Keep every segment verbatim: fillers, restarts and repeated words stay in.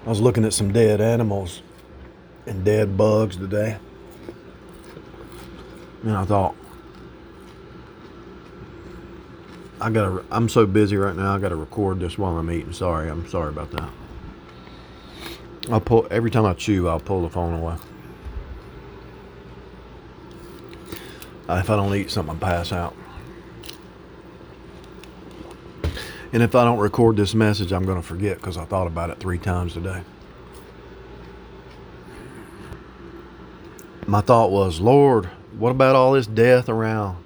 I was looking at some dead animals and dead bugs today. And I thought, I gotta, I'm so busy right now, I gotta record this while I'm eating. Sorry, I'm sorry about that. I'll pull, every time I chew, I'll pull the phone away. Uh, if I don't eat something, I pass out. And if I don't record this message, I'm gonna forget because I thought about it three times today. My thought was, Lord, what about all this death around?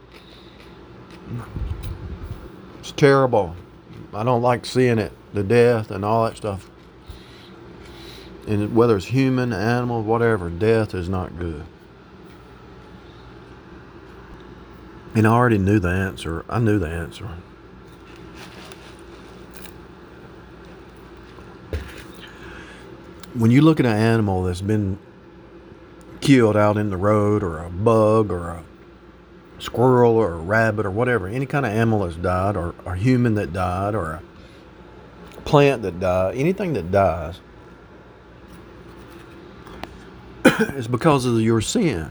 It's terrible. I don't like seeing it, the death and all that stuff. And whether it's human, animal, whatever, death is not good. And I already knew the answer. I knew the answer. When you look at an animal that's been killed out in the road, or a bug, or a squirrel, or a rabbit, or whatever, any kind of animal that's died, or a human that died, or a plant that died, anything that dies, it's because of your sin.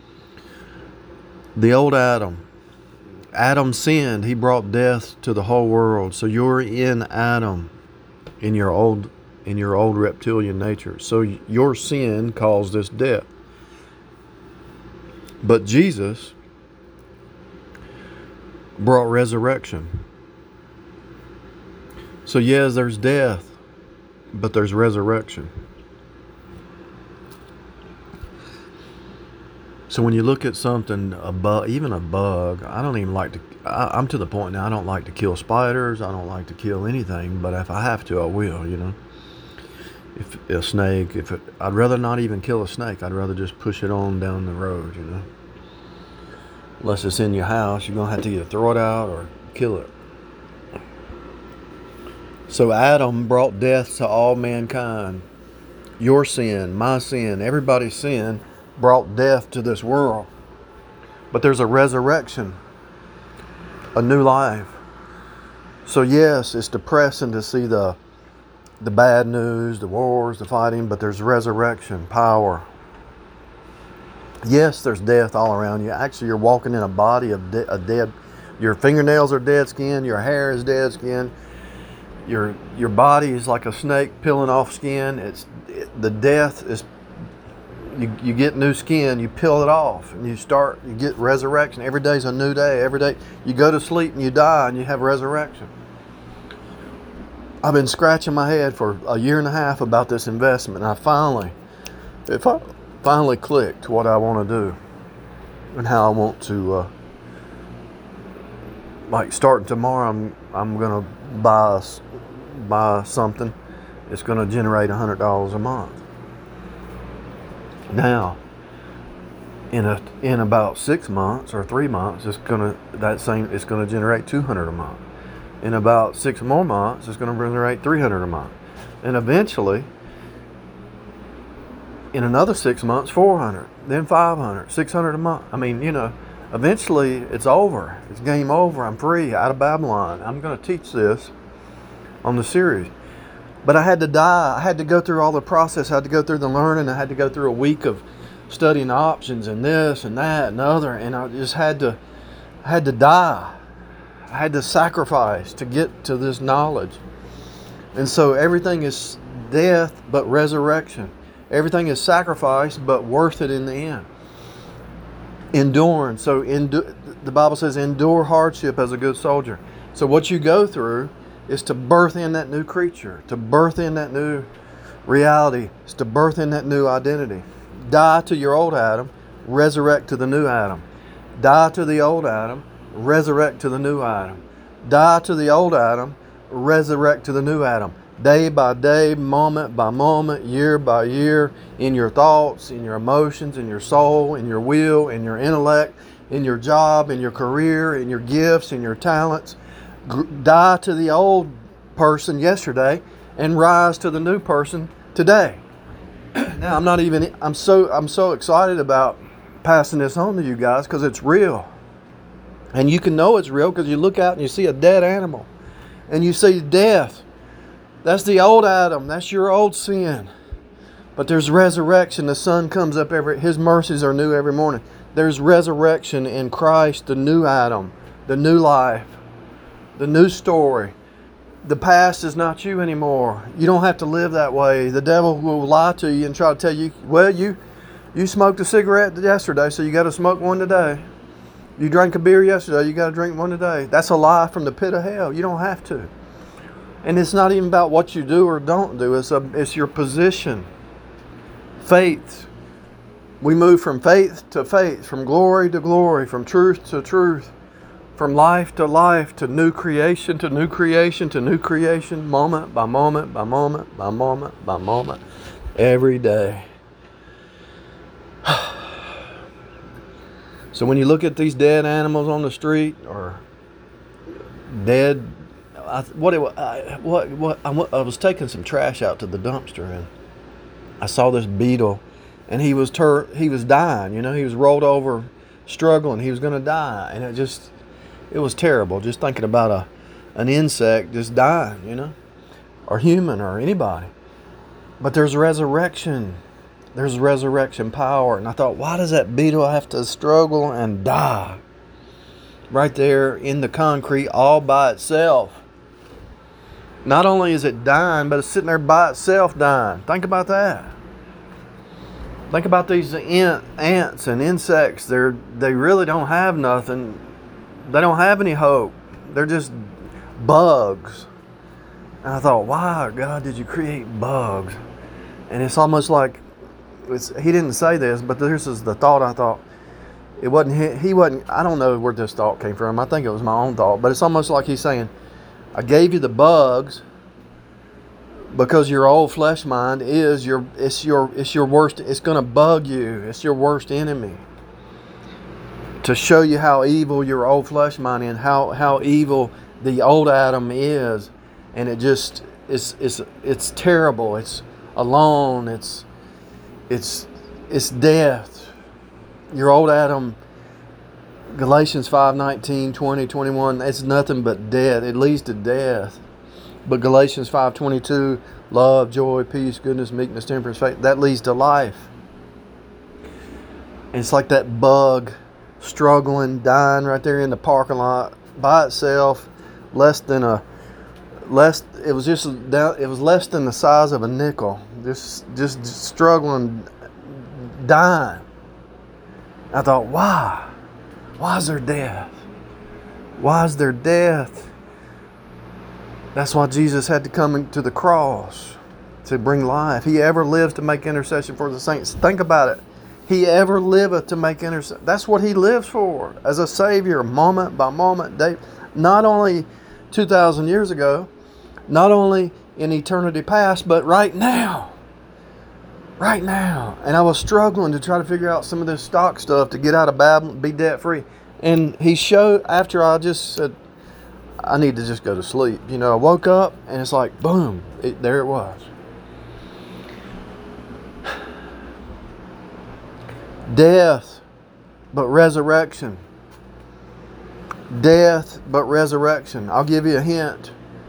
The old Adam, Adam sinned. He brought death to the whole world. So you're in Adam, in your old, in your old reptilian nature. So your sin caused this death. But Jesus brought resurrection. So yes, there's death, but there's resurrection. So when you look at something, a bug, even a bug, I don't even like to, I, I'm to the point now, I don't like to kill spiders, I don't like to kill anything, but if I have to, I will, you know. If a snake, if it, I'd rather not even kill a snake, I'd rather just push it on down the road, you know. Unless it's in your house, you're going to have to either throw it out or kill it. So Adam brought death to all mankind. Your sin, my sin, everybody's sin brought death to this world. But there's a resurrection, a new life. So yes, it's depressing to see the the bad news, the wars, the fighting, but there's resurrection, power. Yes, there's death all around you. Actually, you're walking in a body of de- a dead, your fingernails are dead skin, your hair is dead skin, your your body is like a snake peeling off skin. It's it, the death is, you, you get new skin, you peel it off, and you start, you get resurrection. Every day's a new day. Every day you go to sleep and you die and you have resurrection. I've been scratching my head for a year and a half about this investment, and I finally, it finally clicked what I want to do and how I want to, uh, like starting tomorrow, I'm I'm gonna buy buy something. It's gonna generate a hundred dollars a month. Now, in a in about six months or three months, it's gonna that same it's gonna generate two hundred a month. In about six more months, it's gonna generate three hundred a month, and eventually, in another six months, four hundred, then five hundred, six hundred a month. I mean, you know, eventually it's over. It's game over. I'm free out of Babylon. I'm gonna teach this on the series. But I had to die. I had to go through all the process. I had to go through the learning. I had to go through a week of studying options and this and that and other. And I just had to, I had to die. I had to sacrifice to get to this knowledge. And so everything is death but resurrection. Everything is sacrifice but worth it in the end. Enduring. So endu- the Bible says endure hardship as a good soldier. So what you go through is to birth in that new creature, to birth in that new reality, is to birth in that new identity. Die to your old Adam, resurrect to the new Adam. Die to the old Adam, resurrect to the new Adam. Die to the old Adam, resurrect to the new Adam. Day by day, moment by moment, year by year, in your thoughts, in your emotions, in your soul, in your will, in your intellect, in your job, in your career, in your gifts, in your talents. Die to the old person yesterday and rise to the new person today. Now, I'm not even, I'm so, I'm so excited about passing this on to you guys because it's real. And you can know it's real because you look out and you see a dead animal and you see death. That's the old Adam. That's your old sin. But there's resurrection. The sun comes up every, His mercies are new every morning. There's resurrection in Christ, the new Adam, the new life, the new story. The past is not you anymore. You don't have to live that way. The devil will lie to you and try to tell you, well, you, you smoked a cigarette yesterday, so you got to smoke one today. You drank a beer yesterday, you got to drink one today. That's a lie from the pit of hell. You don't have to. And it's not even about what you do or don't do. It's, a, it's your position. Faith. We move from faith to faith, from glory to glory, from truth to truth, from life to life, to new creation, to new creation, to new creation, moment by moment, by moment, by moment, by moment, every day. So when you look at these dead animals on the street, or dead, I, what, it, I, what, what, I, I was taking some trash out to the dumpster, and I saw this beetle, and he was tur- he was dying. You know, he was rolled over, struggling. He was going to die, and it just, it was terrible. Just thinking about a, an insect just dying. You know, or human, or anybody. But there's resurrection. There's resurrection power, and I thought, why does that beetle have to struggle and die right there in the concrete all by itself? Not only is it dying, but it's sitting there by itself dying. Think about that. Think about these ant, ants and insects. They're, they really don't have nothing. They don't have any hope. They're just bugs. And I thought, why, God, did you create bugs? And it's almost like, it's, he didn't say this, but this is the thought I thought. It wasn't he, he wasn't, I don't know where this thought came from. I think it was my own thought. But it's almost like he's saying, I gave you the bugs because your old flesh mind is your it's your it's your worst. It's going to bug you. It's your worst enemy. To show you how evil your old flesh mind is, and how how evil the old Adam is, and it just it's it's it's terrible. It's alone. It's it's it's death. Your old Adam. Galatians five nineteen, twenty, twenty-one, it's nothing but death. It leads to death. But Galatians five twenty-two, love, joy, peace, goodness, meekness, temperance, faith, that leads to life. And it's like that bug struggling, dying right there in the parking lot by itself, less than a less it was just it was less than the size of a nickel. Just just struggling, dying. I thought, why? Why is there death? Why is there death? That's why Jesus had to come into the cross to bring life. He ever lives to make intercession for the saints. Think about it. He ever liveth to make intercession. That's what he lives for, as a Savior, moment by moment, day. Not only two thousand years ago, not only in eternity past, but right now. Right now. And I was struggling to try to figure out some of this stock stuff to get out of Babylon, be debt free. And he showed, after I just said, I need to just go to sleep. You know, I woke up and it's like, boom, it, there it was. Death, but resurrection. Death, but resurrection. I'll give you a hint.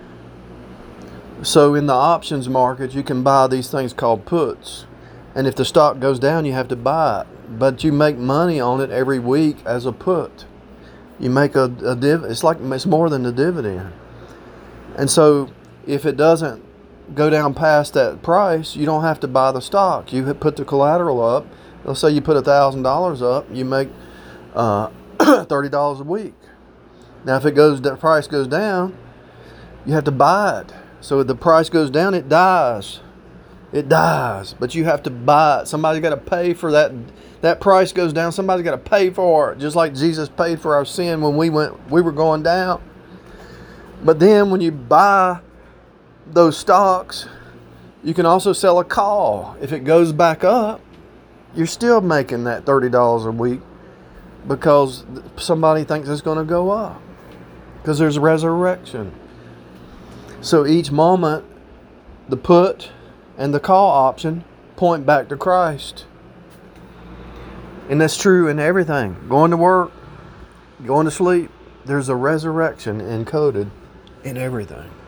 So in the options market, you can buy these things called puts. And if the stock goes down, you have to buy it. But you make money on it every week as a put. You make a, a div. It's like it's more than a dividend. And so if it doesn't go down past that price, you don't have to buy the stock. You put the collateral up. Let's say you put a thousand dollars up. You make uh, thirty dollars a week. Now, if it goes, the price goes down, you have to buy it. So if the price goes down, it dies. It dies, but you have to buy it. Somebody's got to pay for that. That price goes down. Somebody's got to pay for it, just like Jesus paid for our sin when we went. We were going down. But then, when you buy those stocks, you can also sell a call. If it goes back up, you're still making that thirty dollars a week because somebody thinks it's going to go up because there's resurrection. So each moment, the put and the call option point back to Christ. And that's true in everything. Going to work, going to sleep, there's a resurrection encoded in everything.